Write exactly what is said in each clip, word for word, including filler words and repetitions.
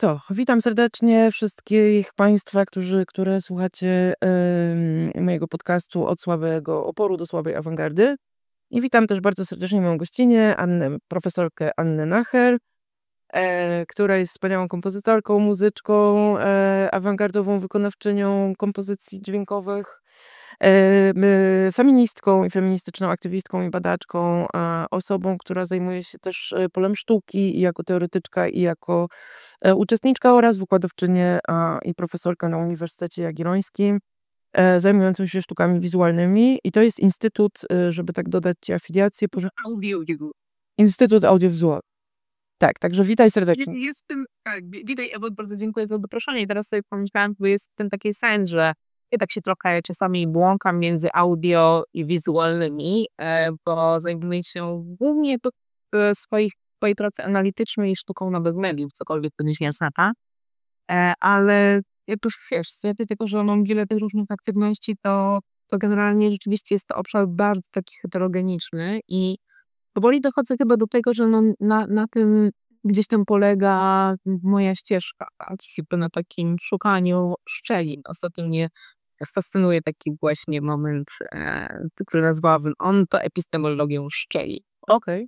To witam serdecznie wszystkich Państwa, którzy, które słuchacie em, mojego podcastu Od słabego oporu do słabej awangardy. I witam też bardzo serdecznie moją gościnę, Annę, profesorkę Annę Nacher, e, która jest wspaniałą kompozytorką, muzyczką, e, awangardową wykonawczynią kompozycji dźwiękowych, e, m, feministką i feministyczną aktywistką i badaczką, e, osobą, która zajmuje się też e, polem sztuki i jako teoretyczka i jako e, uczestniczka oraz wykładowczynię a, i profesorka na Uniwersytecie Jagiellońskim, e, zajmującą się sztukami wizualnymi. I to jest Instytut, e, żeby tak dodać ci afiliację, poże- Audio. Instytut Audiowizualny. Tak, także witaj serdecznie. Jest w tym, tak, wi- witaj Ewo, bardzo dziękuję za zaproszenie. I teraz sobie pomyślałam, bo jest w tym taki sens, że ja tak się trochę czasami błąkam między audio i wizualnymi, e, bo zajmuję się głównie po- w swoich, swojej pracy analitycznej sztuką nowych mediów, cokolwiek to nie znaczy. E, ale jakby wiesz, z racji tego, że mam wiele tych różnych aktywności, to, to generalnie rzeczywiście jest to obszar bardzo taki heterogeniczny i powoli dochodzę chyba do tego, że no na, na tym gdzieś tam polega moja ścieżka, tak? Jakby na takim szukaniu szczelin. Ostatnio mnie fascynuje taki właśnie moment, e, który nazwałabym on to epistemologią szczelin. Okej.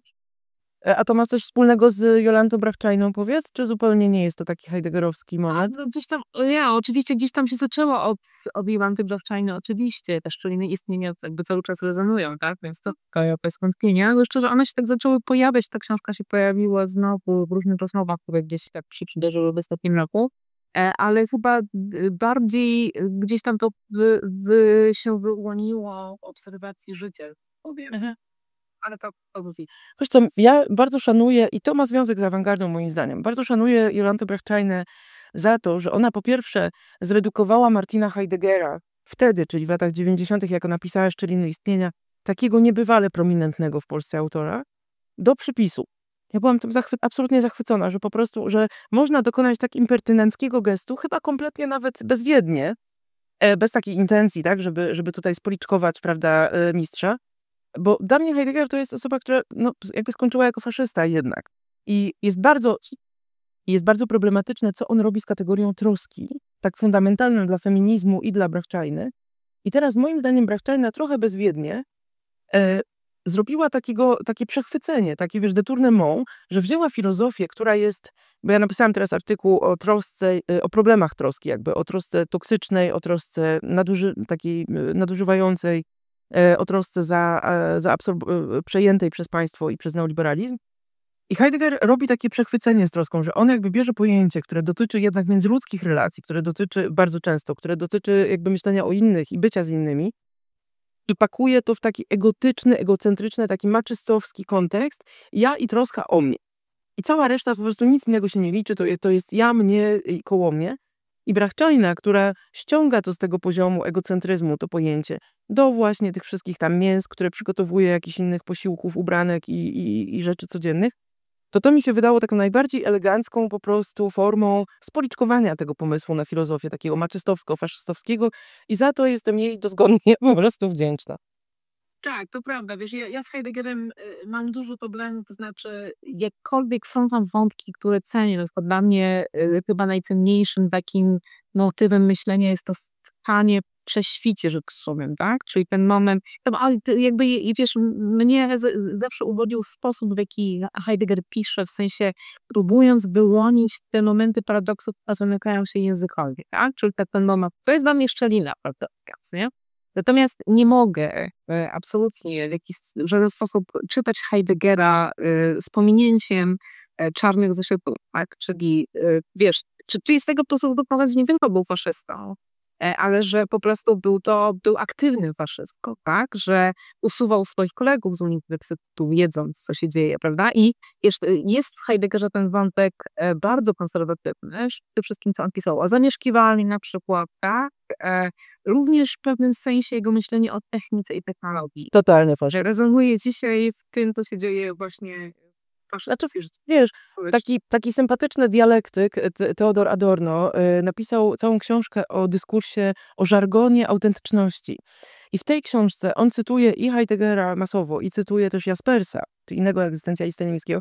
E, A to ma coś wspólnego z Jolantą Brachczajną, powiedz? Czy zupełnie nie jest to taki heideggerowski moment? No gdzieś tam, ja oczywiście gdzieś tam się zaczęło od, od Jolanty Brachczajny, oczywiście, te szczeliny istnienia jakby cały czas rezonują, tak, więc to to bez wątpienia, ale szczerze, one się tak zaczęły pojawiać, ta książka się pojawiła znowu w różnych rozmowach, które gdzieś tak się przydarzyły w ostatnim roku, e, ale chyba y, bardziej y, gdzieś tam to wy, wy się wyłoniło w obserwacji życia, powiem, Mhm. ale to to mówi. Wiesz co, ja bardzo szanuję, i to ma związek z awangardą moim zdaniem, bardzo szanuję Jolantę Brachczajnę za to, że ona po pierwsze zredukowała Martina Heideggera wtedy, czyli w latach dziewięćdziesiątych, jak ona pisała Szczeliny istnienia, takiego niebywale prominentnego w Polsce autora, do przypisu. Ja byłam tym zachwy- absolutnie zachwycona, że po prostu, że można dokonać tak impertynenckiego gestu, chyba kompletnie nawet bezwiednie, e, bez takiej intencji, tak, żeby, żeby tutaj spoliczkować, prawda, e, mistrza. Bo dla mnie Heidegger to jest osoba, która no, jakby skończyła jako faszysta jednak. I jest bardzo, jest bardzo problematyczne, co on robi z kategorią troski, tak fundamentalną dla feminizmu i dla Brachczajny. I teraz moim zdaniem Brachczajna trochę bezwiednie e, zrobiła takiego, takie przechwycenie, takie wiesz, détournement, że wzięła filozofię, która jest, bo ja napisałam teraz artykuł o trosce, e, o problemach troski, jakby o trosce toksycznej, o trosce naduży, takiej e, nadużywającej, e, o trosce za, e, za absorb- e, przejętej przez państwo i przez neoliberalizm. I Heidegger robi takie przechwycenie z troską, że on jakby bierze pojęcie, które dotyczy jednak międzyludzkich relacji, które dotyczy bardzo często, które dotyczy jakby myślenia o innych i bycia z innymi, i pakuje to w taki egotyczny, egocentryczny, taki maczystowski kontekst, ja i troska o mnie. I cała reszta po prostu nic innego się nie liczy, to, je- to jest ja, mnie i koło mnie. I Brachczajna, która ściąga to z tego poziomu egocentryzmu, to pojęcie, do właśnie tych wszystkich tam mięs, które przygotowuje, jakichś innych posiłków, ubranek i, i, i rzeczy codziennych, to to mi się wydało taką najbardziej elegancką po prostu formą spoliczkowania tego pomysłu na filozofię, takiego maczystowsko-faszystowskiego, i za to jestem jej dozgodnie po prostu wdzięczna. Tak, to prawda. Wiesz, ja, ja z Heideggerem y, mam dużo problemów, to znaczy jakkolwiek są tam wątki, które cenię, na przykład dla mnie y, chyba najcenniejszym takim motywem myślenia jest to stanie przy świcie, że tak powiem, tak? Czyli ten moment, tam, ale ty jakby, i wiesz, m- mnie z, zawsze uwodził sposób, w jaki Heidegger pisze, w sensie próbując wyłonić te momenty paradoksów, które zamykają się językowi, tak? Czyli tak ten moment, to jest dla mnie szczelina, prawda, nie? Natomiast nie mogę e, absolutnie w jakiś w żaden sposób czytać Heideggera e, z pominięciem e, czarnych zeszytów, tak? Czyli e, wiesz, czy, czyli z tego po prostu doprowadzić nie tylko był faszystą, e, ale że po prostu był to, był aktywnym faszystką, tak? Że usuwał swoich kolegów z uniwersytetu, wiedząc, co się dzieje, prawda? I jeszcze jest w Heideggerze ten wątek e, bardzo konserwatywny, przede wszystkim, co on pisał o zamieszkiwalni na przykład, tak? E, Również w pewnym sensie jego myślenie o technice i technologii, Totalny faszyzm. że rezonuje dzisiaj w tym, co się dzieje właśnie w Znaczy, faszyzmie wiesz, społecznym. taki, taki sympatyczny dialektyk, Te- Theodor Adorno, y, napisał całą książkę o dyskursie, o żargonie autentyczności. I w tej książce on cytuje i Heideggera masowo, i cytuje też Jaspersa, czy innego egzystencjalistę niemieckiego.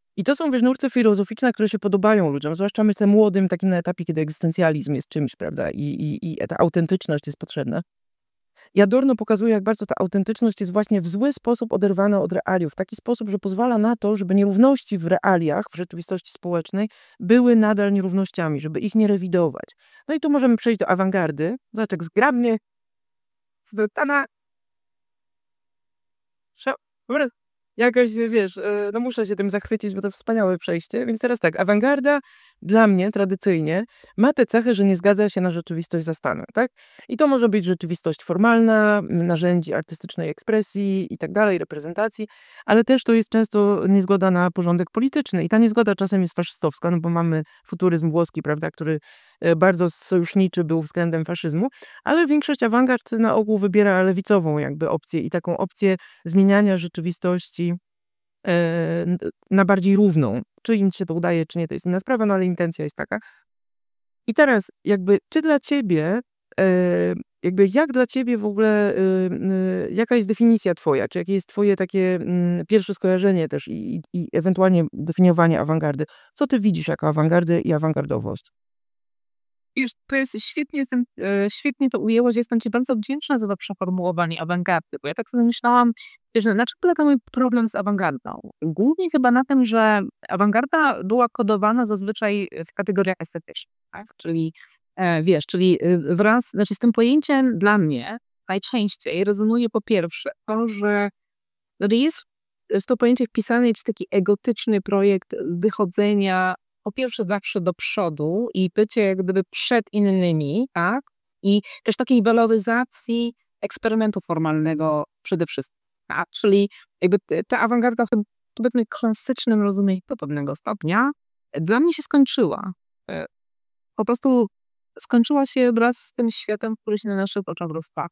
I to są, wiesz, nurty filozoficzne, które się podobają ludziom, zwłaszcza myślę młodym, takim na etapie, kiedy egzystencjalizm jest czymś, prawda, i, i, i ta autentyczność jest potrzebna. I Adorno pokazuje, jak bardzo ta autentyczność jest właśnie w zły sposób oderwana od realiów. W taki sposób, że pozwala na to, żeby nierówności w realiach, w rzeczywistości społecznej były nadal nierównościami, żeby ich nie rewidować. No i tu możemy przejść do awangardy. Zobacz, jak zgrabnie Zdotana. Sza- po prostu Jakoś, wiesz, e, no muszę się tym zachwycić, bo to wspaniałe przejście. Więc teraz tak, awangarda dla mnie tradycyjnie ma tę cechę, że nie zgadza się na rzeczywistość zastaną, tak? I to może być rzeczywistość formalna, m, narzędzi artystycznej ekspresji i tak dalej, reprezentacji, ale też to jest często niezgoda na porządek polityczny. I ta niezgoda czasem jest faszystowska, no bo mamy futuryzm włoski, prawda, który e, bardzo sojuszniczy był względem faszyzmu, ale większość awangard na ogół wybiera lewicową jakby opcję i taką opcję zmieniania rzeczywistości e, n- na bardziej równą. Czy im się to udaje, czy nie, to jest inna sprawa, no ale intencja jest taka. I teraz jakby, czy dla ciebie, e, jakby jak dla ciebie w ogóle, y, y, jaka jest definicja twoja, czy jakie jest twoje takie mm, pierwsze skojarzenie też i, i, i ewentualnie definiowanie awangardy? Co ty widzisz jako awangardę i awangardowość? Wiesz, to jest świetnie, jestem, e, świetnie to ujęłaś. Jestem ci bardzo wdzięczna za to przeformułowanie awangardy, bo ja tak sobie myślałam, wiesz, na czym polega mój problem z awangardą? Głównie chyba na tym, że awangarda była kodowana zazwyczaj w kategoriach estetycznych, tak? Czyli e, wiesz, czyli y, wraz, znaczy z tym pojęciem dla mnie najczęściej rezonuje po pierwsze to, że jest w to pojęcie wpisany jakiś taki egotyczny projekt wychodzenia po pierwsze zawsze do przodu i bycie jak gdyby przed innymi, tak? I też takiej waloryzacji eksperymentu formalnego przede wszystkim, tak? Czyli jakby te- ta awangarda w tym powiedzmy klasycznym rozumieniu do pewnego stopnia dla mnie się skończyła. E, Po prostu skończyła się wraz z tym światem, który się na naszych oczach rozpadł.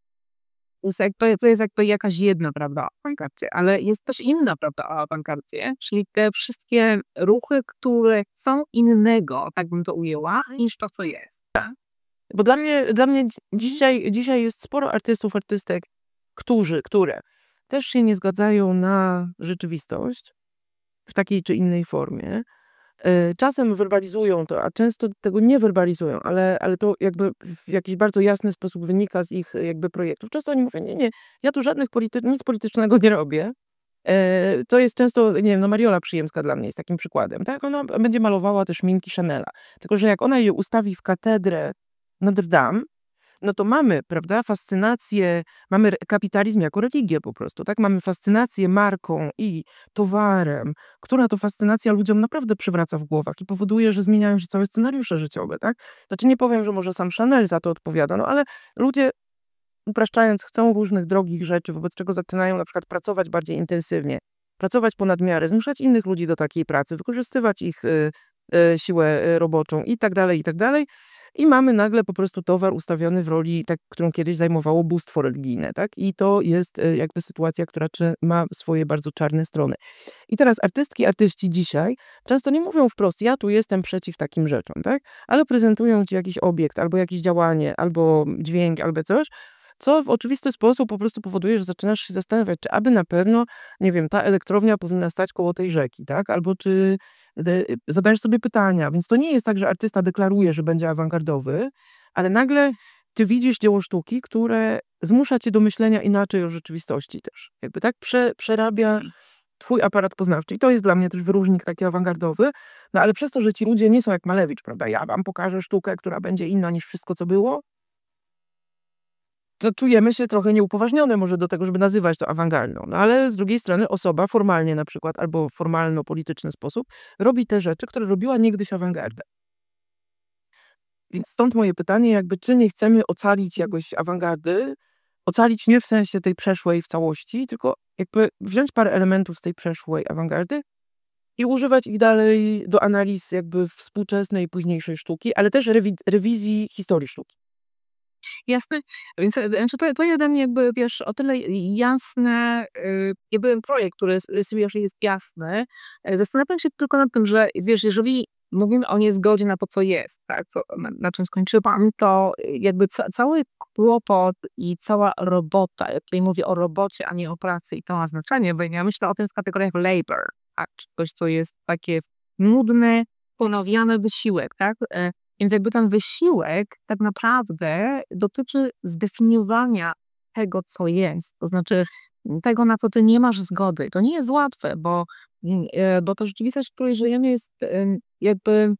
To jest jakby, to jest jakby jakaś jedna prawda o awangardzie, ale jest też inna prawda o awangardzie, czyli te wszystkie ruchy, które chcą innego, tak bym to ujęła, niż to, co jest. Bo dla mnie, dla mnie dzi- dzisiaj, dzisiaj jest sporo artystów, artystek, którzy, które też się nie zgadzają na rzeczywistość w takiej czy innej formie. E, Czasem werbalizują to, a często tego nie werbalizują, ale, ale to jakby w jakiś bardzo jasny sposób wynika z ich e, jakby projektów. Często oni mówią, nie, nie, ja tu żadnych polity- nic politycznego nie robię. E, To jest często, nie wiem, no Mariola Przyjemska dla mnie jest takim przykładem, tak? Ona będzie malowała też szminki Chanela. Tylko, że jak ona je ustawi w katedrę Notre Dame, no to mamy, prawda, fascynację, mamy re- kapitalizm jako religię po prostu, tak? Mamy fascynację marką i towarem, która to fascynacja ludziom naprawdę przywraca w głowach i powoduje, że zmieniają się całe scenariusze życiowe, tak? Znaczy nie powiem, że może sam Chanel za to odpowiada, no ale ludzie, upraszczając, chcą różnych drogich rzeczy, wobec czego zaczynają na przykład pracować bardziej intensywnie, pracować ponad miarę, zmuszać innych ludzi do takiej pracy, wykorzystywać ich y, y, siłę y, roboczą i tak dalej, i tak dalej. I mamy nagle po prostu towar ustawiony w roli, tak, którą kiedyś zajmowało bóstwo religijne, tak? I to jest y, jakby sytuacja, która czy, ma swoje bardzo czarne strony. I teraz artystki, artyści dzisiaj często nie mówią wprost, ja tu jestem przeciw takim rzeczom, tak? Ale prezentują ci jakiś obiekt, albo jakieś działanie, albo dźwięk, albo coś, co w oczywisty sposób po prostu powoduje, że zaczynasz się zastanawiać, czy aby na pewno, nie wiem, ta elektrownia powinna stać koło tej rzeki, tak? Albo czy de- zadajesz sobie pytania. Więc to nie jest tak, że artysta deklaruje, że będzie awangardowy, ale nagle ty widzisz dzieło sztuki, które zmusza cię do myślenia inaczej o rzeczywistości też. Jakby tak prze, przerabia twój aparat poznawczy. I to jest dla mnie też wyróżnik taki awangardowy. No ale przez to, że ci ludzie nie są jak Malewicz, prawda? Ja wam pokażę sztukę, która będzie inna niż wszystko, co było, to czujemy się trochę nieupoważnione może do tego, żeby nazywać to awangardą. No ale z drugiej strony osoba formalnie na przykład, albo w formalno-polityczny sposób robi te rzeczy, które robiła niegdyś awangardę. Więc stąd moje pytanie, jakby czy nie chcemy ocalić jakoś awangardy, ocalić nie w sensie tej przeszłej w całości, tylko jakby wziąć parę elementów z tej przeszłej awangardy i używać ich dalej do analiz jakby współczesnej i późniejszej sztuki, ale też rewi- rewizji historii sztuki. Jasne. Więc e, znaczy to, to jest dla mnie jakby, wiesz, o tyle jasne, y, jakby projekt, który rysujesz jest jasny. E, Zastanawiam się tylko nad tym, że wiesz, jeżeli mówimy o niezgodzie na to, co jest, tak, co, na, na czym skończyłam, to y, jakby ca, cały kłopot i cała robota, jak tutaj mówię o robocie, a nie o pracy i to ma znaczenie, bo ja myślę o tym w kategoriach labor, a czegoś, co jest takie nudne, ponawiany wysiłek, tak? E, Więc jakby ten wysiłek tak naprawdę dotyczy zdefiniowania tego, co jest. To znaczy tego, na co ty nie masz zgody. To nie jest łatwe, bo, mm, e, bo ta rzeczywistość, w której żyjemy, jest em, jakby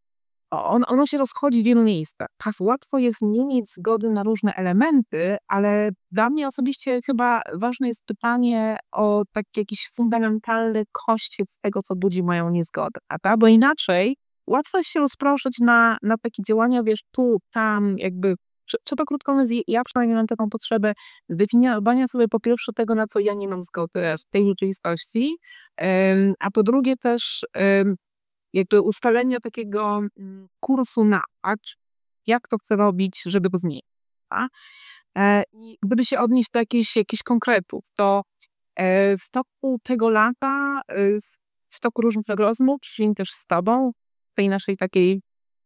on, ono się rozchodzi w wielu miejscach. Tak, łatwo jest nie mieć zgody na różne elementy, ale dla mnie osobiście chyba ważne jest pytanie o taki jakiś fundamentalny kościec tego, co budzi moją niezgodę, prawda? Bo inaczej łatwo jest się rozproszyć na, na takie działania, wiesz, tu, tam, jakby, trze- trzeba krótko mówiąc, ja przynajmniej mam taką potrzebę zdefiniowania sobie po pierwsze tego, na co ja nie mam zgody w tej rzeczywistości, em, a po drugie też em, jakby ustalenia takiego mm, kursu na, patrz, jak to chcę robić, żeby go zmienić. A? E, I gdyby się odnieść do jakichś, jakichś konkretów, to e, w toku tego lata, e, s- w toku różnych rozmów, czyli też z tobą, w tej naszej takiej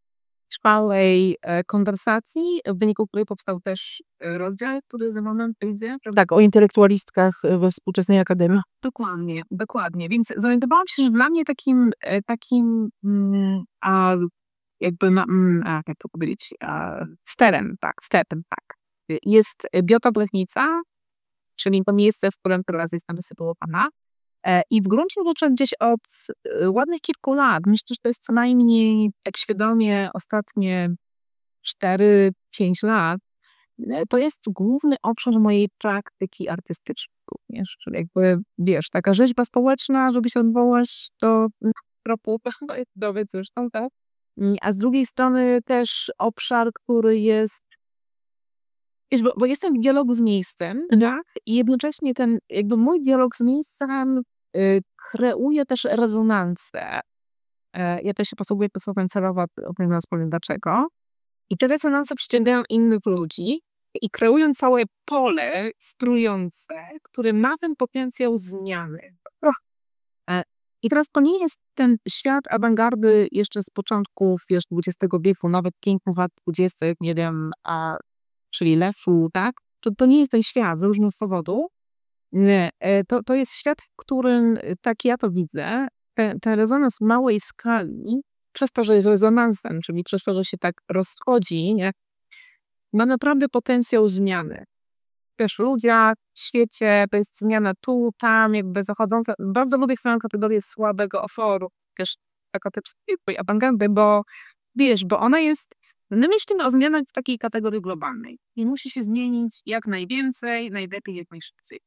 trwałej e, konwersacji, w wyniku której powstał też e, rozdział, który za moment wyjdzie, prawda? Tak, o intelektualistkach e, we współczesnej akademii. Dokładnie, dokładnie. Więc zorientowałam się, że dla mnie takim, e, takim mm, a, jakby, ma, mm, a, jak to powiedzieć, a, sterem, tak, sterem, tak, y, jest e, Biota Blechnica, czyli to miejsce, w którym teraz jestem wysypułowana. E, I w gruncie rzeczy gdzieś od e, ładnych kilku lat, myślę, że to jest co najmniej, jak świadomie, ostatnie cztery pięć lat, e, to jest główny obszar mojej praktyki artystycznej również, czyli jakby, wiesz, taka rzeźba społeczna, żeby się odwołać do tropu dowiedz zresztą, tak? Mm, A z drugiej strony też obszar, który jest, wiesz, bo, bo jestem w dialogu z miejscem, tak? I jednocześnie ten, jakby mój dialog z miejscem y, kreuje też rezonansę. E, Ja też się posługuję tym słowem celowo, opowiem zaraz powiem dlaczego. I te rezonanse przyciągają innych ludzi i kreują całe pole strójące, które ma ten potencjał zmiany. Och. E, I teraz to nie jest ten świat awangardy jeszcze z początków, wiesz, dwudziestego wieku, nawet pięknych lat dwudziestych, nie wiem, a, czyli Lefu, tak? To, to nie jest ten świat z różnych powodów. Nie, e, to, to jest świat, w którym, e, tak ja to widzę, te- ten rezonans małej skali, przez to, że jest rezonansem, czyli przez to, że się tak rozchodzi, nie, ma naprawdę potencjał zmiany. Wiesz, w ludziach, w świecie, to jest zmiana tu, tam, jakby zachodząca. Bardzo lubię twoją kategorię słabego oforu, też taka typ swojej awangardy, bo wiesz, bo ona jest, my myślimy o zmianach w takiej kategorii globalnej i musi się zmienić jak najwięcej, najlepiej, jak najszybciej.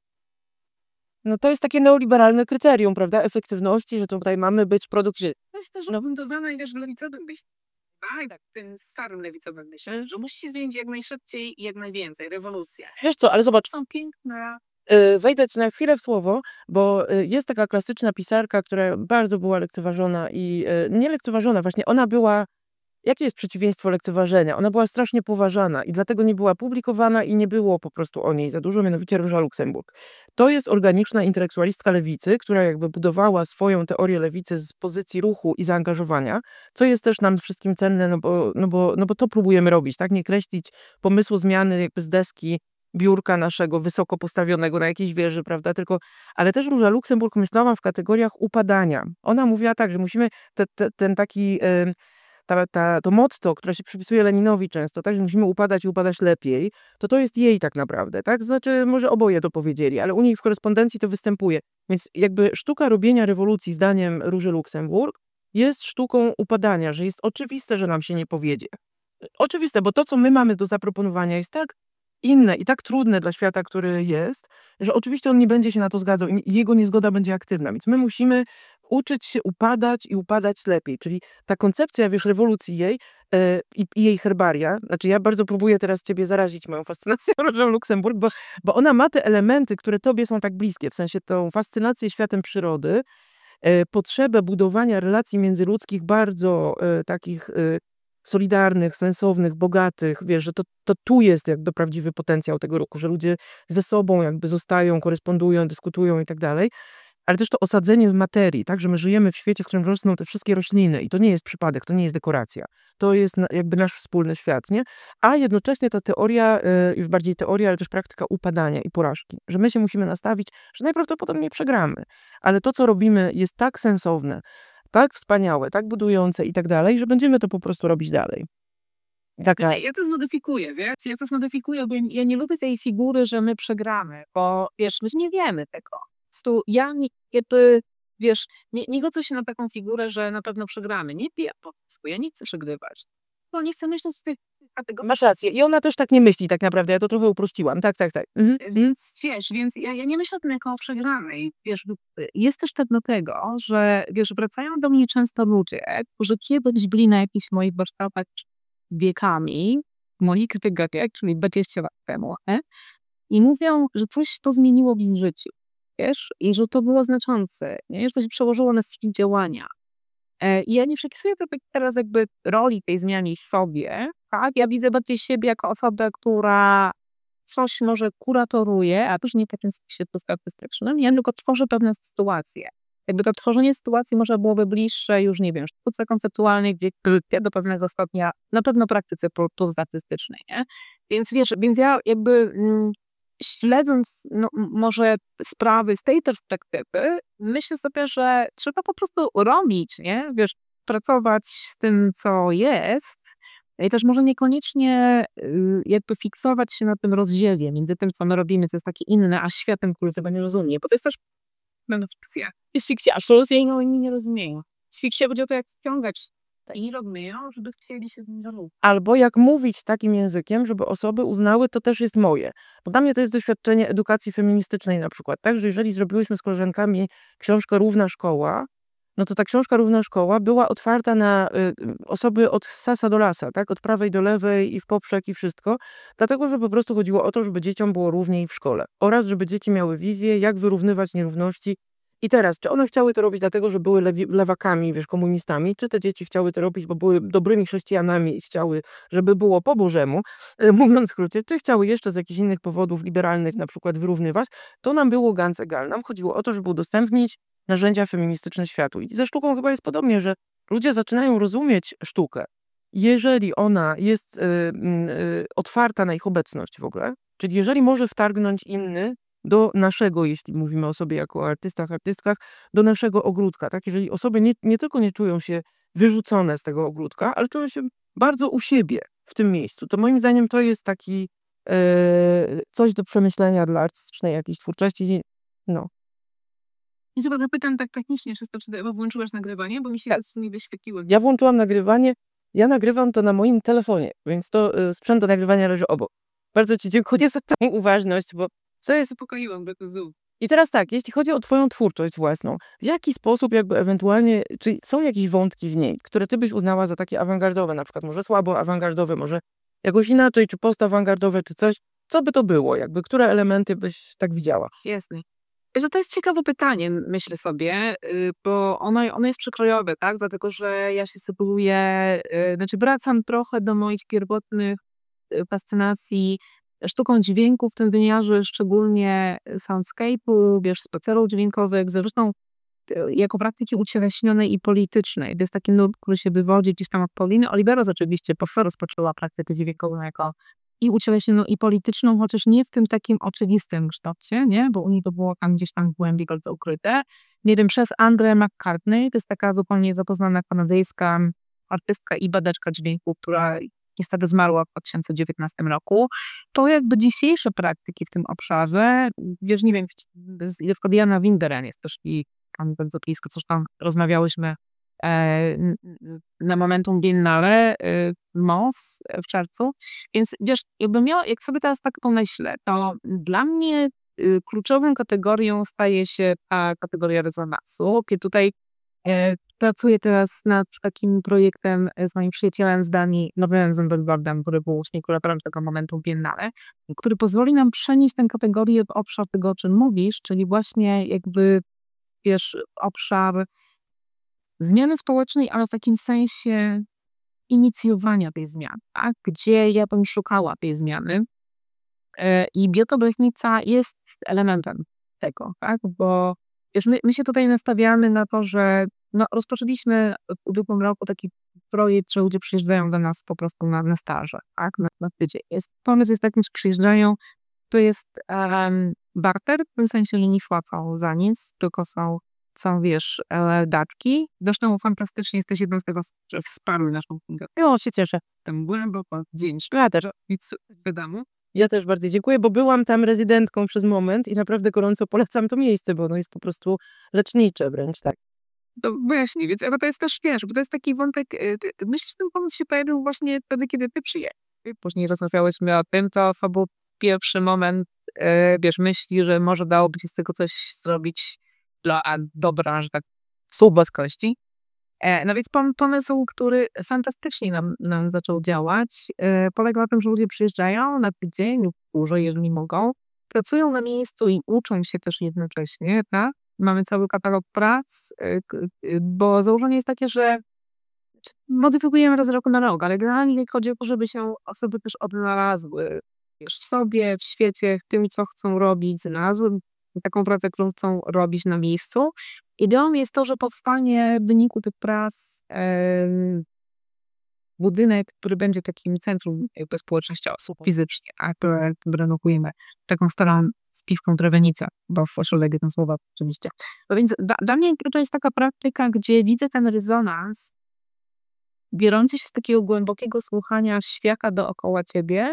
No to jest takie neoliberalne kryterium, prawda, efektywności, że tutaj mamy być w produkcie. To jest też No. ofundowane i też w lewicowym myśle, tak, tak, w tym starym lewicowym myśle, że musi się zmienić jak najszybciej i jak najwięcej, rewolucja. Wiesz co, ale zobacz, Są piękne. y, wejdę ci na chwilę w słowo, bo y, jest taka klasyczna pisarka, która bardzo była lekceważona i y, nie lekceważona, właśnie ona była, jakie jest przeciwieństwo lekceważenia? Ona była strasznie poważana i dlatego nie była publikowana i nie było po prostu o niej za dużo, mianowicie Róża Luksemburg. To jest organiczna intelektualistka lewicy, która jakby budowała swoją teorię lewicy z pozycji ruchu i zaangażowania, co jest też nam wszystkim cenne, no bo, no bo, no bo to próbujemy robić, tak? Nie kreślić pomysłu zmiany jakby z deski biurka naszego wysoko postawionego na jakiejś wieży, prawda? Tylko, ale też Róża Luksemburg myślała w kategoriach upadania. Ona mówiła tak, że musimy te, te, ten taki... y, ta, ta, to motto, które się przypisuje Leninowi często, tak, że musimy upadać i upadać lepiej, to to jest jej tak naprawdę, tak? Znaczy, może oboje to powiedzieli, ale u niej w korespondencji to występuje. Więc jakby sztuka robienia rewolucji, zdaniem Róży Luksemburg, jest sztuką upadania, że jest oczywiste, że nam się nie powiedzie. Oczywiste, bo to, co my mamy do zaproponowania, jest tak inne i tak trudne dla świata, który jest, że oczywiście on nie będzie się na to zgadzał i jego niezgoda będzie aktywna. Więc my musimy uczyć się upadać i upadać lepiej. Czyli ta koncepcja, wiesz, rewolucji jej e, i, i jej herbaria, znaczy ja bardzo próbuję teraz ciebie zarazić moją fascynacją Różą Luksemburg, bo, bo ona ma te elementy, które tobie są tak bliskie, w sensie tą fascynację światem przyrody, e, potrzebę budowania relacji międzyludzkich bardzo e, takich e, solidarnych, sensownych, bogatych, wiesz, że to, to tu jest jakby prawdziwy potencjał tego ruchu, że ludzie ze sobą jakby zostają, korespondują, dyskutują i tak dalej. ale też to osadzenie w materii, tak, że my żyjemy w świecie, w którym rosną te wszystkie rośliny i to nie jest przypadek, to nie jest dekoracja. To jest na, jakby nasz wspólny świat, nie? A jednocześnie ta teoria, y, już bardziej teoria, ale też praktyka upadania i porażki, że my się musimy nastawić, że najprawdopodobniej przegramy, ale to, co robimy, jest tak sensowne, tak wspaniałe, tak budujące i tak dalej, że będziemy to po prostu robić dalej. Taka... Ja to zmodyfikuję, wiesz? Ja to zmodyfikuję, bo ja nie lubię tej figury, że my przegramy, bo wiesz, my nie wiemy tego. Po prostu ja nie, jakby, wiesz, nie, nie godzę się na taką figurę, że na pewno przegramy. Nie piję po prostu, ja nie chcę przegrywać. Bo nie chcę myśleć z tych kategorii. Masz rację. I ona też tak nie myśli tak naprawdę. Ja to trochę uprościłam. Tak, tak, tak. Mhm. Więc wiesz, więc ja, ja nie myślę o tym jako o przegranej. Wiesz, jest też tak do tego, że wiesz, wracają do mnie często ludzie, którzy kiedyś byli na jakichś moich warsztatach wiekami, moi krytykowie, czyli dwadzieścia lat temu, e? I mówią, że coś to zmieniło w ich życiu, wiesz, i że to było znaczące, nie? Że to się przełożyło na styl działania. E, I ja nie przepisuję teraz jakby roli tej zmiany w sobie, tak? Ja widzę bardziej siebie jako osobę, która coś może kuratoruje, a też nie w takim sensie artystycznym, ja tylko tworzę pewne sytuacje. Jakby to tworzenie sytuacji może byłoby bliższe już, nie wiem, sztuce konceptualnej, gdzie do pewnego stopnia, na pewno praktyce artystycznej, nie? Więc wiesz, więc ja jakby mm, śledząc no, może sprawy z tej perspektywy, myślę sobie, że trzeba po prostu robić, nie? Wiesz, pracować z tym, co jest, i też może niekoniecznie y, jakby fiksować się na tym rozdziale między tym, co my robimy, co jest takie inne, a światem, który tego nie rozumie, bo to jest też pewna fikcja. Jest fikcja, absolutnie ją inni nie rozumieją. Z fikcja będzie o to, jak wciągać i rozumieją, żeby chcieli się z nim zarówno. Albo jak mówić takim językiem, żeby osoby uznały, to też jest moje. Bo dla mnie to jest doświadczenie edukacji feministycznej na przykład, tak, że jeżeli zrobiłyśmy z koleżankami książkę Równa Szkoła, no to ta książka Równa Szkoła była otwarta na y, osoby od sasa do lasa, tak? Od prawej do lewej i w poprzek i wszystko, dlatego, że po prostu chodziło o to, żeby dzieciom było równiej w szkole oraz żeby dzieci miały wizję, jak wyrównywać nierówności. I teraz, czy one chciały to robić dlatego, że były lewi, lewakami, wiesz, komunistami, czy te dzieci chciały to robić, bo były dobrymi chrześcijanami i chciały, żeby było po Bożemu, y, mówiąc w skrócie, czy chciały jeszcze z jakichś innych powodów liberalnych na przykład wyrównywać, to nam było ganz egal. Nam chodziło o to, żeby udostępnić narzędzia feministyczne światu. I ze sztuką chyba jest podobnie, że ludzie zaczynają rozumieć sztukę, jeżeli ona jest y, y, otwarta na ich obecność w ogóle, czyli jeżeli może wtargnąć inny do naszego, jeśli mówimy o sobie jako o artystach, artystkach, do naszego ogródka, tak? Jeżeli osoby nie, nie tylko nie czują się wyrzucone z tego ogródka, ale czują się bardzo u siebie w tym miejscu, to moim zdaniem to jest taki y, coś do przemyślenia dla artystycznej jakiejś twórczości. No. I sobie zapytam tak technicznie, czysto, czy bo włączyłaś nagrywanie, bo mi się Tak. nie wyświetliło. Ja włączyłam nagrywanie, ja nagrywam to na moim telefonie, więc to y, sprzęt do nagrywania leży obok. Bardzo ci dziękuję za tą uważność, bo co jest... Uspokoiłam, bo to Zoom. I teraz tak, jeśli chodzi o twoją twórczość własną, w jaki sposób jakby ewentualnie, czy są jakieś wątki w niej, które ty byś uznała za takie awangardowe, na przykład może słabo awangardowe, może jakoś inaczej, czy postawangardowe, czy coś, co by to było, jakby, które elementy byś tak widziała? Jasne. Wiesz, że to jest ciekawe pytanie, myślę sobie, y, bo ono, ono jest przekrojowe, tak? Dlatego, że ja się sytuuję, y, znaczy wracam trochę do moich pierwotnych y, fascynacji sztuką dźwięku w tym wymiarze, szczególnie soundscape'u, wiesz, spacerów dźwiękowych, zresztą y, jako praktyki ucieleśnionej i politycznej. To jest taki nurt, który się wywodzi gdzieś tam od Pauliny Oliveros oczywiście, po rozpoczęła praktykę dźwiękową jako i ucieleśnioną, i polityczną, chociaż nie w tym takim oczywistym kształcie, nie? Bo u niej to było tam gdzieś tam w głębi bardzo ukryte. Nie wiem, przez Andrę McCartney, to jest taka zupełnie zapoznana kanadyjska artystka i badaczka dźwięku, która niestety zmarła w dwa tysiące dziewiętnastym roku. To jakby dzisiejsze praktyki w tym obszarze, wiesz, nie wiem, z Fabiana Winderen jest też i tam bardzo blisko, coś tam rozmawiałyśmy na Momentum Biennale w Mos w czerwcu. Więc wiesz, jakbym miała, jak sobie teraz tak pomyślę, to dla mnie kluczową kategorią staje się ta kategoria rezonansu, kiedy tutaj e, pracuję teraz nad takim projektem z moim przyjacielem z Danii, Novelem Zembelgordem, który był właśnie kuratorem tego Momentum Biennale, który pozwoli nam przenieść tę kategorię w obszar tego, o czym mówisz, czyli właśnie jakby, wiesz, obszar zmiany społecznej, ale w takim sensie inicjowania tej zmiany, tak? Gdzie ja bym szukała tej zmiany. I Białka Blechnica jest elementem tego, tak? Bo Wiesz, my, my się tutaj nastawiamy na to, że no, rozpoczęliśmy w ubiegłym roku taki projekt, że ludzie przyjeżdżają do nas po prostu na, na staże, tak, na, na tydzień. Jest, pomysł jest taki, że przyjeżdżają, to jest um, barter, w tym sensie, że nie płacą za nic, tylko są, są wiesz, e, datki. Zresztą fantastycznie jesteś jedną z tych osób, które wsparły naszą fundację. O, się cieszę. Tam głęboko wdzięczna. Ja też. Nic wiadomo. Ja też bardzo dziękuję, bo byłam tam rezydentką przez moment i naprawdę gorąco polecam to miejsce, bo ono jest po prostu lecznicze wręcz, tak. To właśnie, więc ale to jest też, wiesz, bo to jest taki wątek, y, ty- myślisz, że ten pomysł się pojawił właśnie wtedy, kiedy ty przyjechałeś. Później rozmawiałyśmy o tym, to, to był pierwszy moment, e, wiesz, myśli, że może dałoby się z tego coś zrobić dla dobra, że tak słów boskości. E, no więc pom- pomysł, który fantastycznie nam, nam zaczął działać, e, polega na tym, że ludzie przyjeżdżają na tydzień lub dłużej, jeżeli mogą, pracują na miejscu i uczą się też jednocześnie, tak? Mamy cały katalog prac, e, k- e, bo założenie jest takie, że modyfikujemy to z roku na rok, ale generalnie chodzi o to, żeby się osoby też odnalazły, wiesz, w sobie, w świecie, w tym, co chcą robić, znalazły taką pracę, którą chcą robić na miejscu. Ideą jest to, że powstanie w wyniku tych prac em, budynek, który będzie takim centrum jakby społeczności osób fizycznie, a które renokujemy taką starą spiwką Drewenica, bo w oszolegi ten słowa oczywiście. No więc dla, dla mnie to jest taka praktyka, gdzie widzę ten rezonans biorący się z takiego głębokiego słuchania świata dookoła ciebie,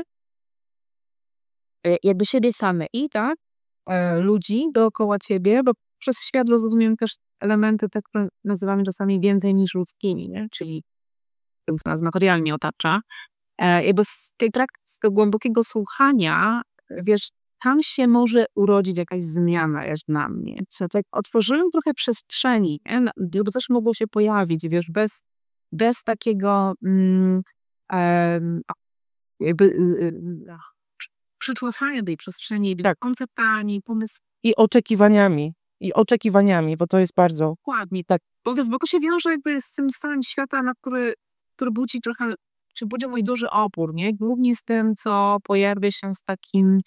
e, jakby siebie samej, tak? E, ludzi dookoła ciebie, bo przez świat rozumiem też elementy, te, które nazywamy czasami więcej niż ludzkimi, nie? Czyli tym, co nas materialnie otacza. E, jakby z tej praktyki, z tego głębokiego słuchania, wiesz, tam się może urodzić jakaś zmiana, jak dla mnie. Co, tak otworzyłem trochę przestrzeni, nie? Na- żeby coś mogło się pojawić, wiesz, bez, bez takiego mm, em, a, jakby y, y, ach, przy- przytłaczania tej przestrzeni Tak. konceptami, pomysłami. I oczekiwaniami, i oczekiwaniami, bo to jest bardzo, Dokładnie, tak. Bo wiesz, bo to się wiąże jakby z tym stanem świata, na który, który budzi trochę, czy budzi mój duży opór, nie? Głównie z tym, co pojawia się z takim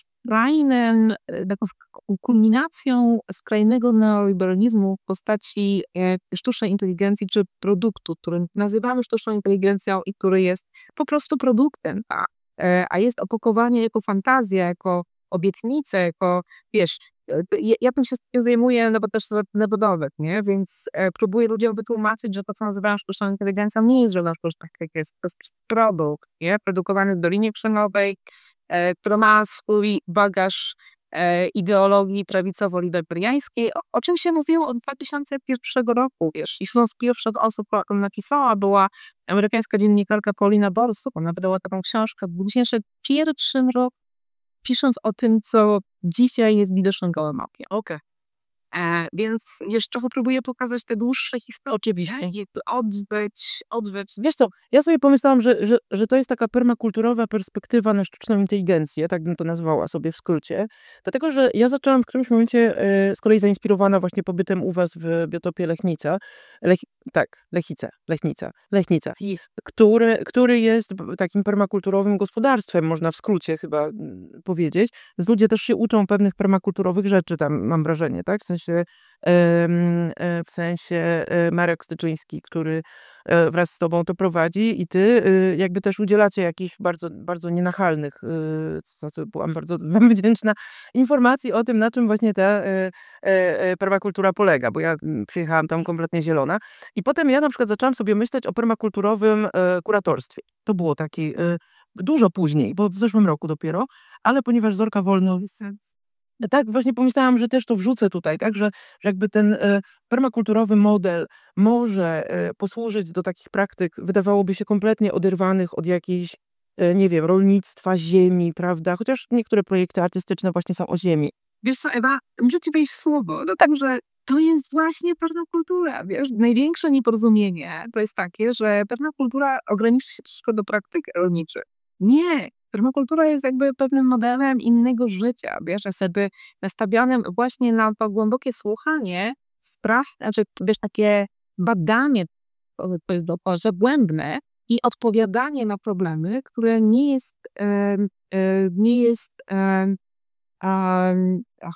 skrajnym, e, taką sk- kulminacją skrajnego neoliberalizmu w postaci e, sztucznej inteligencji, czy produktu, który nazywamy sztuczną inteligencją i który jest po prostu produktem, tak? E, a jest opakowanie jako fantazja, jako obietnicę, jako, wiesz, e, ja, ja tym się zajmuję, no bo też z budowek, nie? Więc e, próbuję ludziom wytłumaczyć, że to, co nazywam sztuczną inteligencją, nie jest żadna sztuczna inteligencja, to jest produkt, nie? Produkowany w Dolinie Krzemowej, e, który ma swój bagaż e, ideologii prawicowo-libertariańskiej, o, o czym się mówiło od dwa tysiące pierwszego roku, wiesz. I jedną z pierwszych osób, która to napisała, była amerykańska dziennikarka Paulina Borsuk. Ona wydała taką książkę w dwa tysiące pierwszym roku, pisząc o tym, co dzisiaj jest widoczne gołym okiem. Okej. E, więc jeszcze trochę próbuję pokazać te dłuższe historie, oczywiście, jakby odbyć, odbyć. Wiesz co, ja sobie pomyślałam, że, że, że to jest taka permakulturowa perspektywa na sztuczną inteligencję, tak bym to nazwała sobie w skrócie. Dlatego, że ja zaczęłam w którymś momencie, e, z kolei zainspirowana właśnie pobytem u was w biotopie Lechnica, Lech, tak, Lechice, Lechnica, Lechnica, który, który jest b- takim permakulturowym gospodarstwem, można w skrócie chyba mm, powiedzieć. Więc ludzie też się uczą pewnych permakulturowych rzeczy tam, mam wrażenie, tak? W sensie, em, e, w sensie e, Marek Styczyński, który e, wraz z tobą to prowadzi i ty y, jakby też udzielacie jakichś bardzo, bardzo nienachalnych, y, za co byłam bardzo wam wdzięczna, informacji o tym, na czym właśnie ta e, e, e, permakultura polega, bo ja mm, przyjechałam tam kompletnie zielona. I potem ja na przykład zaczęłam sobie myśleć o permakulturowym e, kuratorstwie. To było taki e, dużo później, bo w zeszłym roku dopiero, ale ponieważ Zorka Wolno, tak właśnie pomyślałam, że też to wrzucę tutaj, tak, że, że jakby ten e, permakulturowy model może e, posłużyć do takich praktyk, wydawałoby się kompletnie oderwanych od jakiejś, e, nie wiem, rolnictwa, ziemi, prawda, chociaż niektóre projekty artystyczne właśnie są o ziemi. Wiesz co, Ewa, muszę ci wejść w słowo. No także to jest właśnie permakultura, wiesz. Największe nieporozumienie to jest takie, że permakultura ogranicza się troszkę do praktyk rolniczych. Nie. Permakultura jest jakby pewnym modelem innego życia, wiesz, jest jakby nastawionym właśnie na to głębokie słuchanie spraw, znaczy, wiesz, takie badanie, to to jest dość głębne i odpowiadanie na problemy, które nie jest, em, e, nie jest, em, Am, ach,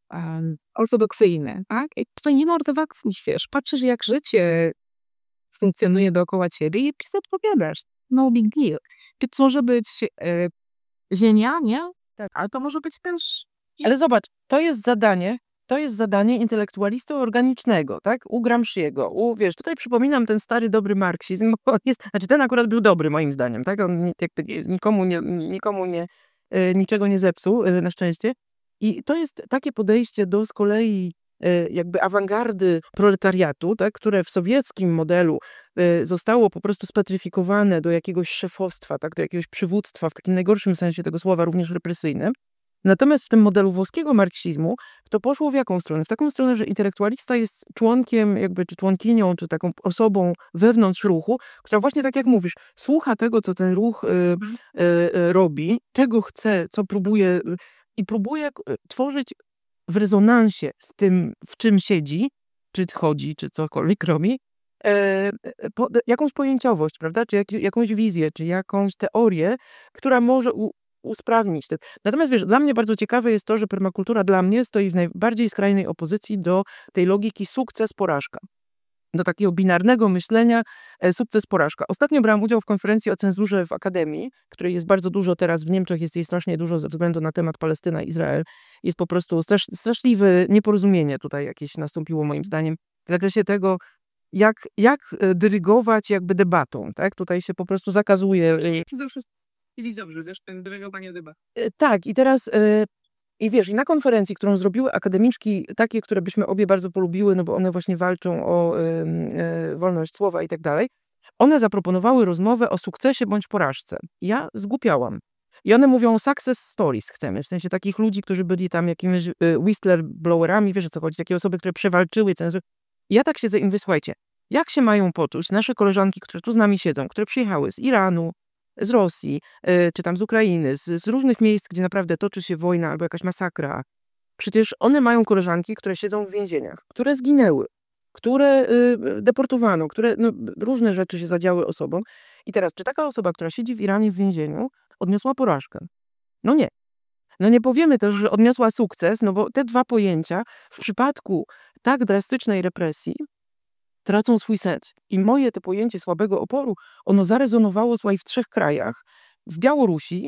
um, ortodoksyjny, tak? I tutaj nie ma ortodoksyjni, wiesz, patrzysz jak życie funkcjonuje dookoła ciebie i pisać odpowiadasz. No big deal. To może być e, ziemia, nie? Tak. Ale to może być też... Ale zobacz, to jest zadanie, to jest zadanie intelektualisty organicznego, tak? U Gramsciego, u, wiesz, tutaj przypominam ten stary, dobry marksizm, bo on jest, znaczy ten akurat był dobry moim zdaniem, tak? On ni- jakby nikomu nie, nikomu nie, e, niczego nie zepsuł, e, na szczęście. I to jest takie podejście do z kolei e, jakby awangardy proletariatu, tak? Które w sowieckim modelu e, zostało po prostu spetryfikowane do jakiegoś szefostwa, tak? Do jakiegoś przywództwa, w takim najgorszym sensie tego słowa, również represyjnym. Natomiast w tym modelu włoskiego marksizmu to poszło w jaką stronę? W taką stronę, że intelektualista jest członkiem, jakby, czy członkinią, czy taką osobą wewnątrz ruchu, która właśnie tak jak mówisz, słucha tego, co ten ruch y, Mhm. y, y, robi, czego chce, co próbuje y, i próbuje y, tworzyć w rezonansie z tym, w czym siedzi, czy chodzi, czy cokolwiek robi, e, e, po, jakąś pojęciowość, prawda? Czy jak, jakąś wizję, czy jakąś teorię, która może u, usprawnić te. Natomiast wiesz, dla mnie bardzo ciekawe jest to, że permakultura dla mnie stoi w najbardziej skrajnej opozycji do tej logiki sukces-porażka. Do takiego binarnego myślenia e, sukces-porażka. Ostatnio brałam udział w konferencji o cenzurze w Akademii, której jest bardzo dużo teraz w Niemczech, jest jej strasznie dużo ze względu na temat Palestyna-Izrael. Jest po prostu strasz, straszliwe nieporozumienie tutaj jakieś nastąpiło moim zdaniem w zakresie tego, jak, jak e, dyrygować jakby debatą, tak? Tutaj się po prostu zakazuje. e, To zawsze jest dobrze, wiesz, ten dyrygowanie debat. E, Tak, i teraz, e, i wiesz, i na konferencji, którą zrobiły akademiczki, takie, które byśmy obie bardzo polubiły, no bo one właśnie walczą o em, e, wolność słowa i tak dalej, one zaproponowały rozmowę o sukcesie bądź porażce. Ja zgłupiałam. I one mówią success stories chcemy, w sensie takich ludzi, którzy byli tam jakimiś e, whistleblowerami, wiesz o co chodzi, takie osoby, które przewalczyły cenzurę. I ja tak siedzę i mówię, słuchajcie, jak się mają poczuć nasze koleżanki, które tu z nami siedzą, które przyjechały z Iranu, z Rosji, y, czy tam z Ukrainy, z, z różnych miejsc, gdzie naprawdę toczy się wojna albo jakaś masakra. Przecież one mają koleżanki, które siedzą w więzieniach, które zginęły, które y, deportowano, które no, różne rzeczy się zadziały osobom. I teraz, czy taka osoba, która siedzi w Iranie w więzieniu, odniosła porażkę? No nie. No nie powiemy też, że odniosła sukces, no bo te dwa pojęcia w przypadku tak drastycznej represji tracą swój sens. I moje to pojęcie słabego oporu, ono zarezonowało, słuchaj, w trzech krajach. W Białorusi,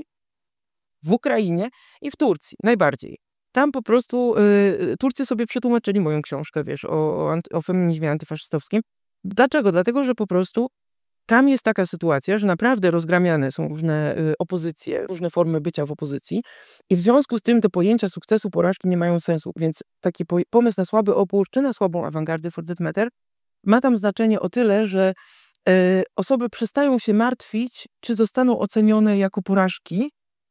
w Ukrainie i w Turcji. Najbardziej. Tam po prostu y, Turcy sobie przetłumaczyli moją książkę, wiesz, o, o, anty, o feminizmie antyfaszystowskim. Dlaczego? Dlatego, że po prostu tam jest taka sytuacja, że naprawdę rozgramiane są różne y, opozycje, różne formy bycia w opozycji i w związku z tym te pojęcia sukcesu, porażki nie mają sensu. Więc taki po, pomysł na słaby opór, czy na słabą awangardę for that matter, ma tam znaczenie o tyle, że e, osoby przestają się martwić, czy zostaną ocenione jako porażki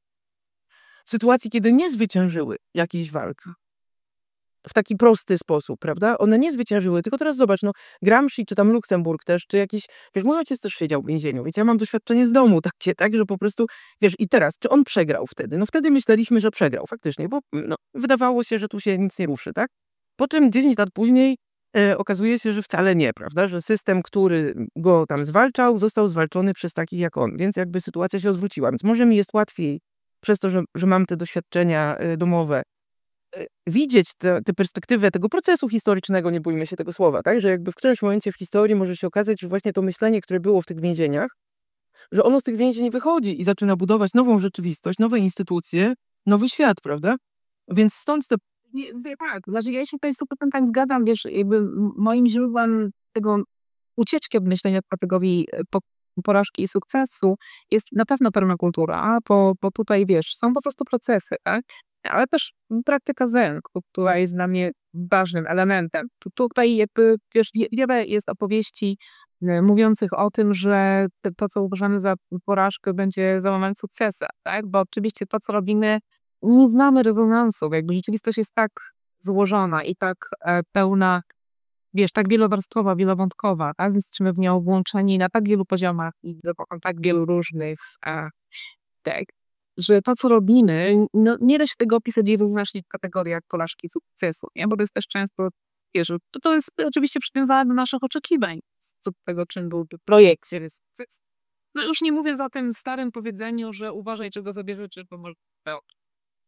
w sytuacji, kiedy nie zwyciężyły jakiejś walki. W taki prosty sposób, prawda? One nie zwyciężyły, tylko teraz zobacz, no Gramsci, czy tam Luksemburg też, czy jakiś, wiesz, mój ojciec też siedział w więzieniu, więc ja mam doświadczenie z domu, takie, tak, że po prostu, wiesz, i teraz, czy on przegrał wtedy? No wtedy myśleliśmy, że przegrał, faktycznie, bo no, wydawało się, że tu się nic nie ruszy, tak? Po czym dziesięć lat później e, okazuje się, że wcale nie, prawda? Że system, który go tam zwalczał, został zwalczony przez takich jak on, więc jakby sytuacja się odwróciła. Więc może mi jest łatwiej, przez to, że, że mam te doświadczenia e, domowe, e, widzieć tę perspektywę tego procesu historycznego, nie bójmy się tego słowa, tak? Że jakby w którymś momencie w historii może się okazać, że właśnie to myślenie, które było w tych więzieniach, że ono z tych więzień wychodzi i zaczyna budować nową rzeczywistość, nowe instytucje, nowy świat, prawda? Więc stąd te Nie, wie, tak, znaczy ja się tutaj sto procent tak zgadzam, wiesz, jakby m- moim źródłem tego ucieczki od myślenia w kategorii e, po, porażki i sukcesu jest na pewno permakultura, bo, bo tutaj, wiesz, są po prostu procesy, tak? Ale też praktyka zen, k- która jest dla mnie ważnym elementem. Tu- Tutaj jakby, wiesz, wie- wiele jest opowieści e, mówiących o tym, że te- to, co uważamy za porażkę, będzie załamaniem sukcesem, tak? Bo oczywiście to, co robimy, nie znamy rezonansów, jakby rzeczywistość jest tak złożona i tak e, pełna, wiesz, tak wielowarstwowa, wielowątkowa, tak? Jesteśmy w nią włączeni na tak wielu poziomach i do tak wielu różnych e, tak, że to, co robimy, no, nie da się tego opisać jednoznacznie w kategoriach porażki sukcesu, nie? Bo to jest też często, wiesz, to, to jest oczywiście przywiązane do naszych oczekiwań, co do tego, czym byłby projekt, czyli sukces. No już nie mówię o tym starym powiedzeniu, że uważaj, czego zabierze, czy pomoże.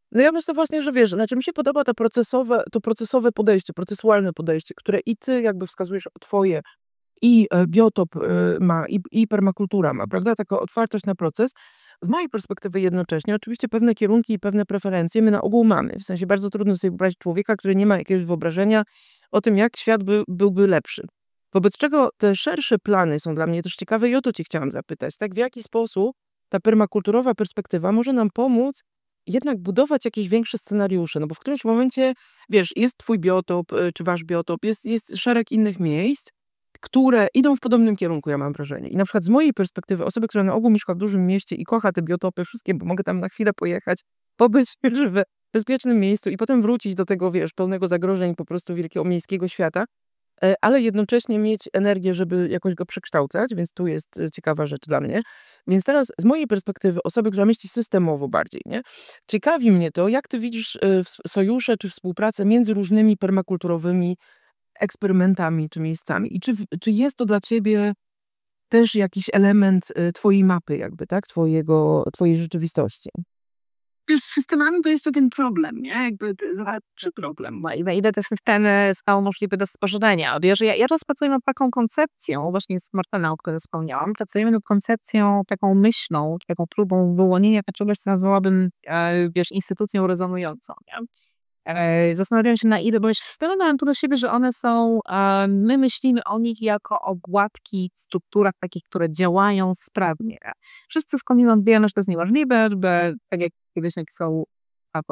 No ja myślę właśnie, że wiesz, znaczy mi się podoba to procesowe, to procesowe podejście, procesualne podejście, które i ty jakby wskazujesz twoje i e, biotop e, ma, i, i permakultura ma, prawda? Taka otwartość na proces. Z mojej perspektywy jednocześnie, oczywiście pewne kierunki i pewne preferencje my na ogół mamy. W sensie bardzo trudno sobie wyobrazić człowieka, który nie ma jakiegoś wyobrażenia o tym, jak świat by, byłby lepszy. Wobec czego te szersze plany są dla mnie też ciekawe i o to cię chciałam zapytać, tak? W jaki sposób ta permakulturowa perspektywa może nam pomóc jednak budować jakieś większe scenariusze, no bo w którymś momencie, wiesz, jest twój biotop, y, czy wasz biotop, jest, jest szereg innych miejsc, które idą w podobnym kierunku, ja mam wrażenie. I na przykład z mojej perspektywy, osoby, która na ogół mieszka w dużym mieście i kocha te biotopy wszystkie, bo mogę tam na chwilę pojechać, pobyć w bezpiecznym miejscu i potem wrócić do tego, wiesz, pełnego zagrożeń po prostu wielkiego miejskiego świata, e, ale jednocześnie mieć energię, żeby jakoś go przekształcać, więc tu jest e, ciekawa rzecz dla mnie. Więc teraz z mojej perspektywy, osoby, która myśli systemowo bardziej, nie? Ciekawi mnie to, jak ty widzisz e, w- sojusze czy współpracę między różnymi permakulturowymi eksperymentami czy miejscami. I czy, w- czy jest to dla ciebie też jakiś element y, twojej mapy, jakby, tak? Twojego, twojej rzeczywistości. Wiesz, z systemami to jest pewien problem, nie? Jakby to jest czy problem. No i na ile te systemy są możliwe do stworzenia. Wiesz, ja, ja teraz pracuję nad taką koncepcją, właśnie z Martyną, o której wspomniałam, pracujemy nad koncepcją taką myślą, taką próbą wyłonienia czegoś, co nazwałabym, e, wiesz, instytucją rezonującą, nie? E, Zastanawiam się, na ile, bo już wstawiam tu do siebie, że one są, e, my myślimy o nich jako o gładkich strukturach takich, które działają sprawnie. Wszyscy skądinąd wiemy, że to jest niemożliwe, żeby, tak jak kiedyś napisał albo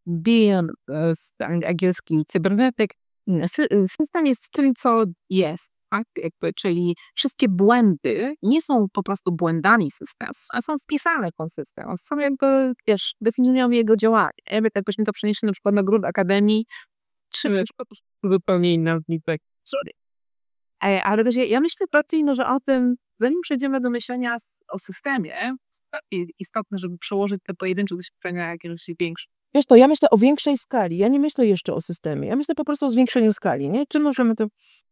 Bill z angielski cybernetyk, sy- system jest tym, co jest. Tak? Jakby, czyli wszystkie błędy nie są po prostu błędami systemu, a są wpisane w ten system. Są jakby, wiesz, definiują jego działanie. Jakby tak byśmy to przenieśli na przykład na grunt akademii, czy na przykład zupełnie inna wnitek. Sorry. E, Ale wiesz, ja ja myślę bardziej, no, że o tym, zanim przejdziemy do myślenia s- o systemie, jest bardziej istotne, żeby przełożyć te pojedyncze doświadczenia na jakieś większe. Wiesz to, ja myślę o większej skali. Ja nie myślę jeszcze o systemie. Ja myślę po prostu o zwiększeniu skali, nie? Czy możemy to...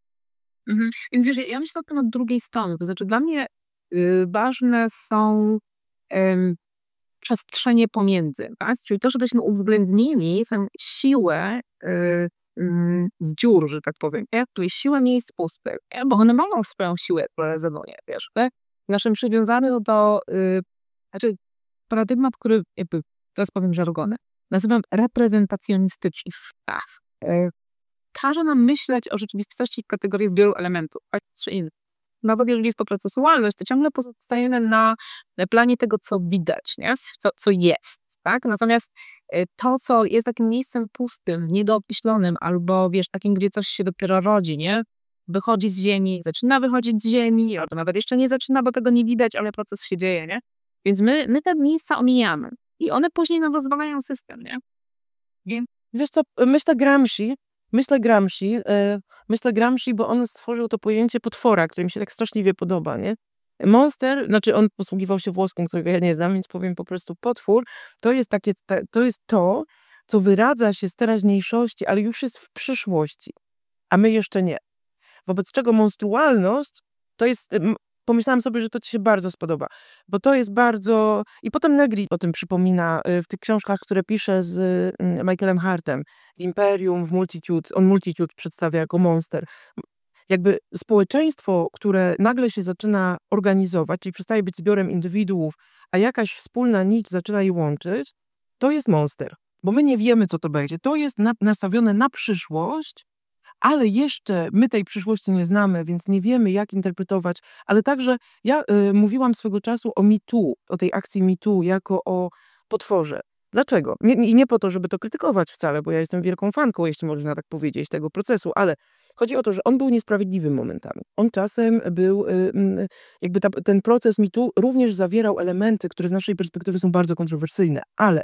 Mhm. Więc wiesz, ja ja myślę o tym od drugiej strony. To znaczy dla mnie y, ważne są em, przestrzenie pomiędzy, tak? Czyli to, żebyśmy uwzględnili tę siłę y, mm, z dziur, że tak powiem, nie? Czyli siłę miejsc pustych, nie? Bo one mają swoją siłę, która rezonuje, wiesz, tak? W naszym przywiązaniu do, y, znaczy paradygmat, który jakby, teraz powiem żargonem, nazywam reprezentacjonistyczny. Tak. Y, Każe nam myśleć o rzeczywistości w kategoriach wielu elementów, tak czy innych. Nawet jeżeli jest to procesualność, to ciągle pozostajemy na na planie tego, co widać, nie? Co, co jest, tak? Natomiast y, to, co jest takim miejscem pustym, niedookreślonym, albo wiesz, takim, gdzie coś się dopiero rodzi, nie? Wychodzi z ziemi, zaczyna wychodzić z ziemi, albo nawet jeszcze nie zaczyna, bo tego nie widać, ale proces się dzieje, nie? Więc my, my te miejsca omijamy i one później nam rozwalają system, nie? Więc Wiesz co, myślę Gramsci, myślę Gramsci, e, myślę Gramsci, bo on stworzył to pojęcie potwora, które mi się tak straszliwie podoba, nie? Monster, znaczy on posługiwał się włoskim, którego ja nie znam, więc powiem po prostu potwór, to jest takie, ta, to jest to, co wyradza się z teraźniejszości, ale już jest w przyszłości, a my jeszcze nie. Wobec czego monstrualność to jest. m, Pomyślałam sobie, że to ci się bardzo spodoba, bo to jest bardzo. I potem Negri o tym przypomina y, w tych książkach, które pisze z y, Michaelem Hartem. W Imperium, w Multitude. On Multitude przedstawia jako monster. Jakby społeczeństwo, które nagle się zaczyna organizować, czyli przestaje być zbiorem indywiduów, a jakaś wspólna nić zaczyna je łączyć, to jest monster. Bo my nie wiemy, co to będzie. To jest na, nastawione na przyszłość, ale jeszcze my tej przyszłości nie znamy, więc nie wiemy, jak interpretować. Ale także ja y, mówiłam swego czasu o Me Too, o tej akcji Me Too, jako o potworze. Dlaczego? Nie, I nie po to, żeby to krytykować wcale, bo ja jestem wielką fanką, jeśli można tak powiedzieć, tego procesu, ale chodzi o to, że on był niesprawiedliwy momentami. On czasem był, y, y, jakby ta, ten proces Me Too również zawierał elementy, które z naszej perspektywy są bardzo kontrowersyjne, ale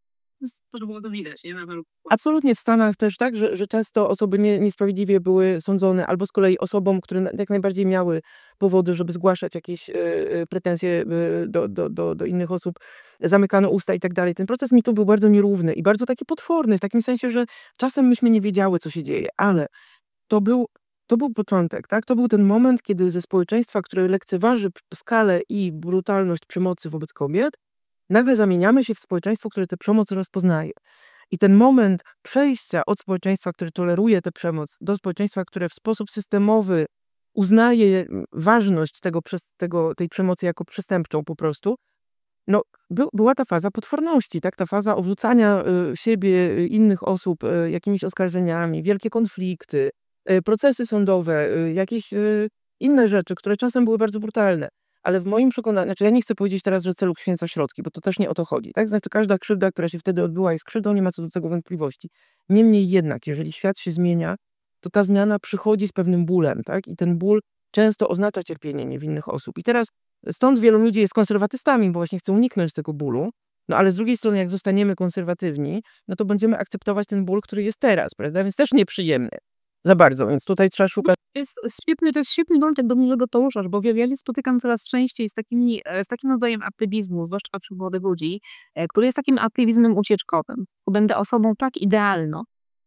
to było to widać, nie? Na absolutnie w Stanach też tak, że, że często osoby nie, niesprawiedliwie były sądzone, albo z kolei osobom, które na- jak najbardziej miały powody, żeby zgłaszać jakieś e, e, pretensje e, do, do, do, do innych osób, zamykano usta i tak dalej. Ten proces mi tu był bardzo nierówny i bardzo taki potworny, w takim sensie, że czasem myśmy nie wiedziały, co się dzieje, ale to był, to był początek, tak? To był ten moment, kiedy ze społeczeństwa, które lekceważy p- skalę i brutalność przemocy wobec kobiet, nagle zamieniamy się w społeczeństwo, które tę przemoc rozpoznaje. I ten moment przejścia od społeczeństwa, które toleruje tę przemoc, do społeczeństwa, które w sposób systemowy uznaje ważność tego, tego, tej przemocy jako przestępczą po prostu, no, by, była ta faza potworności, tak? Ta faza obrzucania y, siebie, y, innych osób y, jakimiś oskarżeniami, wielkie konflikty, y, procesy sądowe, y, jakieś y, inne rzeczy, które czasem były bardzo brutalne. Ale w moim przekonaniu, znaczy ja nie chcę powiedzieć teraz, że cel uświęca środki, bo to też nie o to chodzi, tak? Znaczy każda krzywda, która się wtedy odbyła jest krzywdą, nie ma co do tego wątpliwości. Niemniej jednak, jeżeli świat się zmienia, to ta zmiana przychodzi z pewnym bólem, tak? I ten ból często oznacza cierpienie niewinnych osób. I teraz stąd wielu ludzi jest konserwatystami, bo właśnie chcą uniknąć tego bólu. No ale z drugiej strony, jak zostaniemy konserwatywni, no to będziemy akceptować ten ból, który jest teraz, prawda? Więc też nieprzyjemny za bardzo, więc tutaj trzeba szukać. To jest świetny, to jest świetny wątek, do którego to ruszasz, bo ja się spotykam coraz częściej z, takimi, z takim rodzajem aktywizmu, zwłaszcza wśród młodych ludzi, który jest takim aktywizmem ucieczkowym. Będę osobą tak idealną,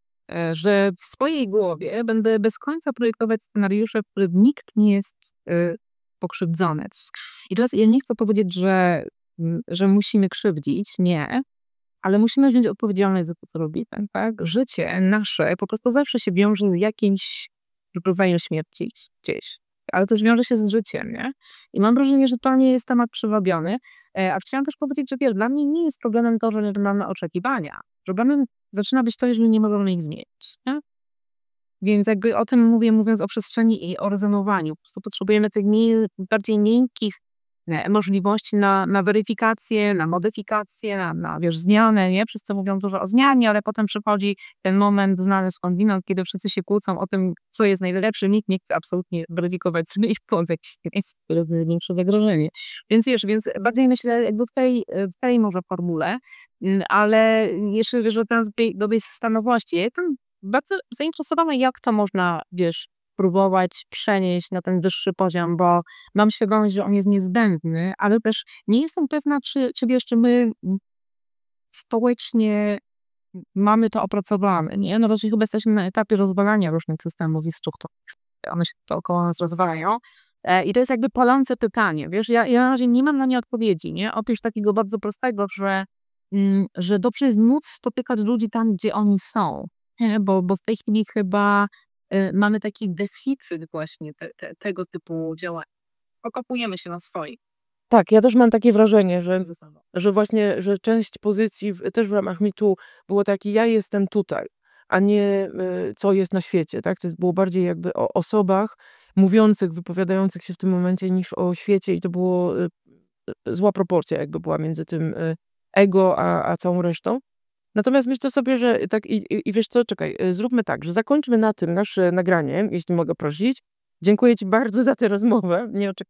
że w swojej głowie będę bez końca projektować scenariusze, w których nikt nie jest y, pokrzywdzony. I teraz ja nie chcę powiedzieć, że, że musimy krzywdzić, nie, ale musimy wziąć odpowiedzialność za to, co robimy. Tak? Życie nasze po prostu zawsze się wiąże z jakimś rodzajem śmierci gdzieś, ale też wiąże się z życiem, nie? I mam wrażenie, że to nie jest temat przywabiony. A chciałam też powiedzieć, że wiesz, dla mnie nie jest problemem to, że nie mamy oczekiwania. Problemem zaczyna być to, jeżeli nie możemy ich zmienić. Nie? Więc jakby o tym mówię, mówiąc o przestrzeni i o rezonowaniu. Po prostu potrzebujemy tych mniej, bardziej miękkich nie, możliwości na, na weryfikację, na modyfikację, na, na wiesz, zmianę, nie? Wszyscy mówią dużo o zmianie, ale potem przychodzi ten moment znany skądinąd, kiedy wszyscy się kłócą o tym, co jest najlepsze. Nikt nie chce absolutnie weryfikować sobie ich pod jakieś większe zagrożenie. Więc wiesz, więc bardziej myślę jakby w tej, w tej może formule, ale jeszcze wiesz, o tej dobrej stanowości. Ja jestem bardzo zainteresowana, jak to można, wiesz, próbować przenieść na ten wyższy poziom, bo mam świadomość, że on jest niezbędny, ale też nie jestem pewna, czy, czy wiesz, czy my społecznie mamy to opracowane, nie? No raczej chyba jesteśmy na etapie rozwalania różnych systemów i struktur. One się dookoła nas rozwalają. I to jest jakby palące pytanie, wiesz, ja, ja na razie nie mam na nie odpowiedzi, nie? Oprócz takiego bardzo prostego, że, mm, że dobrze jest móc spotykać ludzi tam, gdzie oni są, nie? Bo, bo w tej chwili chyba y, mamy taki deficyt właśnie te, te, tego typu działań. Okopujemy się na swoich. Tak, ja też mam takie wrażenie, że, że właśnie, że część pozycji w, też w ramach mitu było takie, ja jestem tutaj, a nie y, co jest na świecie, tak? To było bardziej jakby o osobach mówiących, wypowiadających się w tym momencie niż o świecie i to było y, y, zła proporcja jakby była między tym y, ego a, a całą resztą. Natomiast myślę sobie, że tak i, i, i wiesz co, czekaj, y, zróbmy tak, że zakończmy na tym nasze nagranie, jeśli mogę prosić. Dziękuję ci bardzo za tę rozmowę. Nie oczekiwałam